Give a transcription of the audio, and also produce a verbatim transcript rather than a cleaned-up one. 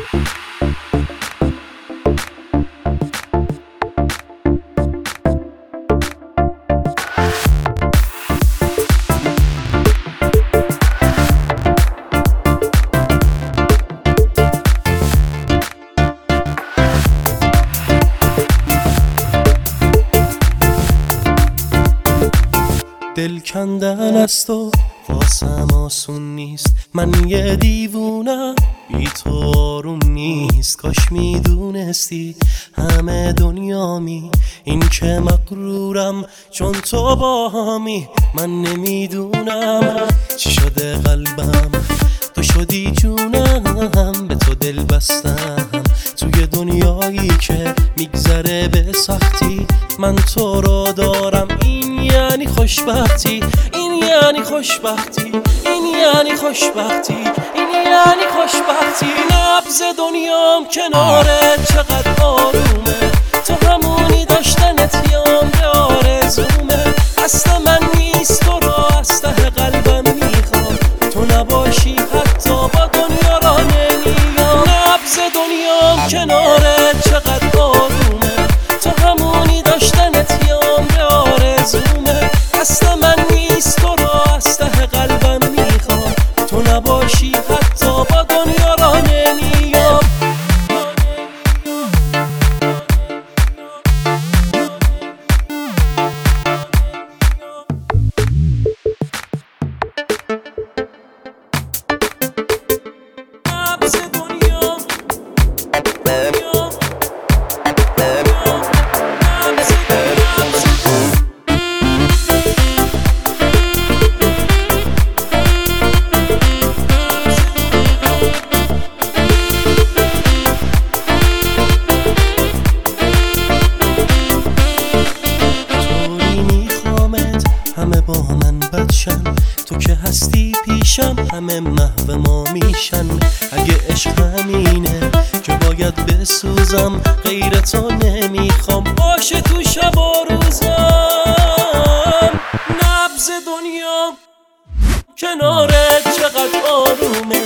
دل کندن است و واسم آسون نیست، من یه دیوونم بی تو آروم نیست. کاش میدونستی همه دنیامی، این که مغرورم چون تو با همی. من نمیدونم چی شده قلبم، تو شدی جونم، به تو دل بستم. توی دنیایی که میگذره به سختی، من تو رو دارم، این یعنی خوشبختی، این یعنی خوشبختی، این یعنی خوشبختی، این یعنی خوشبختی. نبض دنیام کنارت چقدر آرومه، تو همونی داشتنت یام به آرزومه. اصلا من نیست تو را از ته قلبم میخوام، تو نباشی حتی با دنیا را نمیام. نبض دنیام کنارت چقدر آرومه، تو همونی داشتنت یام به آرزومه. اصلا من نیست تو را از ته قلبم میخوام، تو نباشی حتی با دنیا را نمیام. همه با من بدشن، تو که هستی پیشم همه محو ما میشن. اگه عشق همینه که باید بسوزم، غیر تو نمیخوام باشه تو شب و روزم. نبض دنیا کنارت چقدر آرومه،